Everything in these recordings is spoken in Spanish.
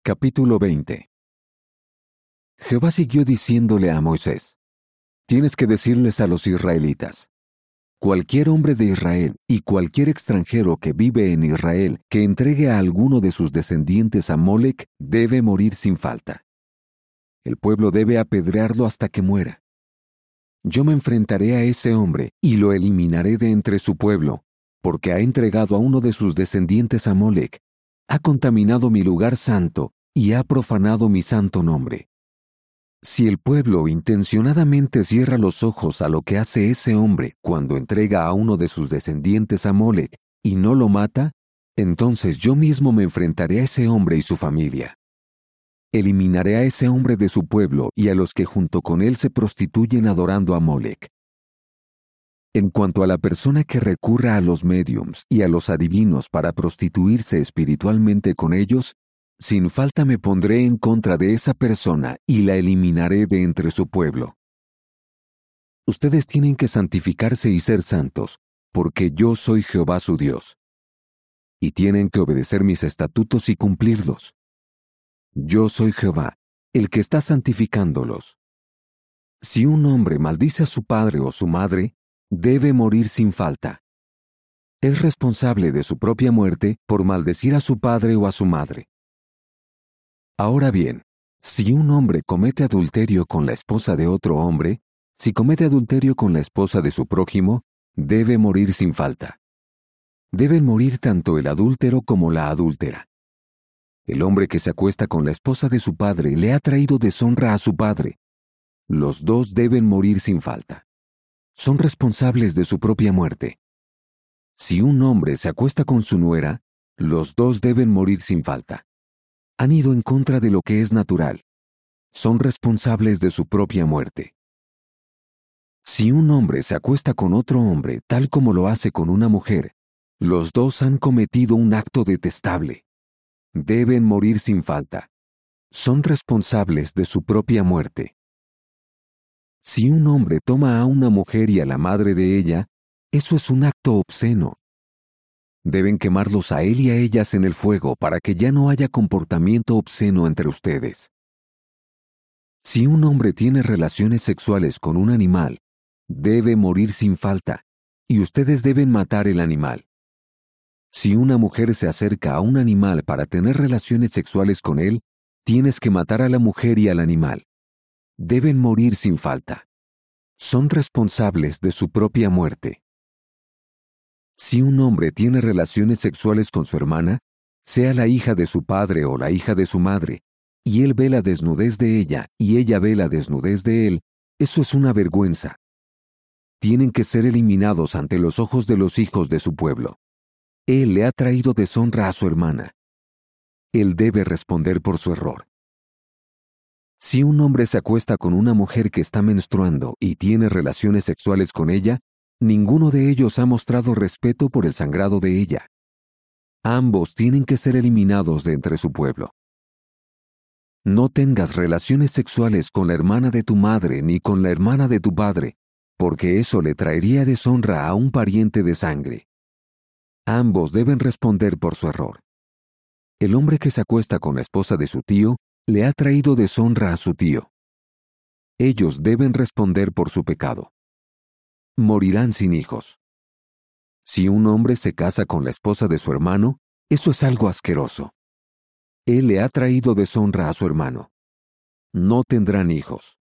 Capítulo 20. Jehová siguió diciéndole a Moisés: Tienes que decirles a los israelitas: cualquier hombre de Israel y cualquier extranjero que vive en Israel que entregue a alguno de sus descendientes a Molec debe morir sin falta. El pueblo debe apedrearlo hasta que muera. Yo me enfrentaré a ese hombre y lo eliminaré de entre su pueblo, porque ha entregado a uno de sus descendientes a Molec, ha contaminado mi lugar santo y ha profanado mi santo nombre. Si el pueblo intencionadamente cierra los ojos a lo que hace ese hombre cuando entrega a uno de sus descendientes a Molec y no lo mata, entonces yo mismo me enfrentaré a ese hombre y su familia. Eliminaré a ese hombre de su pueblo y a los que junto con él se prostituyen adorando a Molec. En cuanto a la persona que recurra a los médiums y a los adivinos para prostituirse espiritualmente con ellos, sin falta me pondré en contra de esa persona y la eliminaré de entre su pueblo. Ustedes tienen que santificarse y ser santos, porque yo soy Jehová su Dios. Y tienen que obedecer mis estatutos y cumplirlos. Yo soy Jehová, el que está santificándolos. Si un hombre maldice a su padre o su madre, debe morir sin falta. Es responsable de su propia muerte por maldecir a su padre o a su madre. Ahora bien, si un hombre comete adulterio con la esposa de otro hombre, si comete adulterio con la esposa de su prójimo, debe morir sin falta. Deben morir tanto el adúltero como la adúltera. El hombre que se acuesta con la esposa de su padre le ha traído deshonra a su padre. Los dos deben morir sin falta. Son responsables de su propia muerte. Si un hombre se acuesta con su nuera, los dos deben morir sin falta. Han ido en contra de lo que es natural. Son responsables de su propia muerte. Si un hombre se acuesta con otro hombre, tal como lo hace con una mujer, los dos han cometido un acto detestable. Deben morir sin falta. Son responsables de su propia muerte. Si un hombre toma a una mujer y a la madre de ella, eso es un acto obsceno. Deben quemarlos a él y a ellas en el fuego para que ya no haya comportamiento obsceno entre ustedes. Si un hombre tiene relaciones sexuales con un animal, debe morir sin falta, y ustedes deben matar el animal. Si una mujer se acerca a un animal para tener relaciones sexuales con él, tienes que matar a la mujer y al animal. Deben morir sin falta. Son responsables de su propia muerte. Si un hombre tiene relaciones sexuales con su hermana, sea la hija de su padre o la hija de su madre, y él ve la desnudez de ella y ella ve la desnudez de él, eso es una vergüenza. Tienen que ser eliminados ante los ojos de los hijos de su pueblo. Él le ha traído deshonra a su hermana. Él debe responder por su error. Si un hombre se acuesta con una mujer que está menstruando y tiene relaciones sexuales con ella, ninguno de ellos ha mostrado respeto por el sangrado de ella. Ambos tienen que ser eliminados de entre su pueblo. No tengas relaciones sexuales con la hermana de tu madre ni con la hermana de tu padre, porque eso le traería deshonra a un pariente de sangre. Ambos deben responder por su error. El hombre que se acuesta con la esposa de su tío le ha traído deshonra a su tío. Ellos deben responder por su pecado. Morirán sin hijos. Si un hombre se casa con la esposa de su hermano, eso es algo asqueroso. Él le ha traído deshonra a su hermano. No tendrán hijos.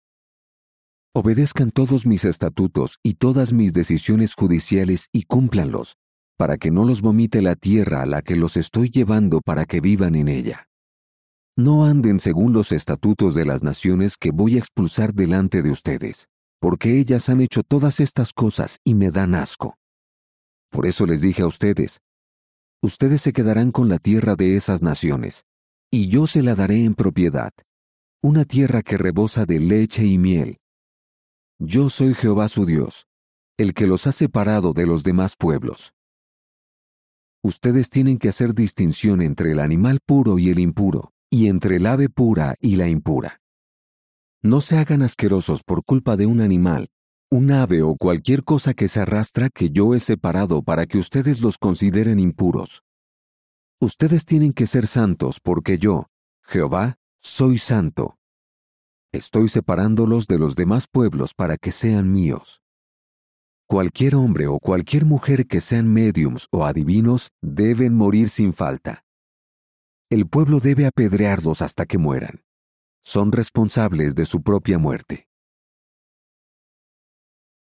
Obedezcan todos mis estatutos y todas mis decisiones judiciales y cúmplanlos, para que no los vomite la tierra a la que los estoy llevando para que vivan en ella. No anden según los estatutos de las naciones que voy a expulsar delante de ustedes, porque ellas han hecho todas estas cosas y me dan asco. Por eso les dije a ustedes: ustedes se quedarán con la tierra de esas naciones, y yo se la daré en propiedad, una tierra que rebosa de leche y miel. Yo soy Jehová su Dios, el que los ha separado de los demás pueblos. Ustedes tienen que hacer distinción entre el animal puro y el impuro, y entre el ave pura y la impura. No se hagan asquerosos por culpa de un animal, un ave o cualquier cosa que se arrastra que yo he separado para que ustedes los consideren impuros. Ustedes tienen que ser santos porque yo, Jehová, soy santo. Estoy separándolos de los demás pueblos para que sean míos. Cualquier hombre o cualquier mujer que sean médiums o adivinos deben morir sin falta. El pueblo debe apedrearlos hasta que mueran. Son responsables de su propia muerte.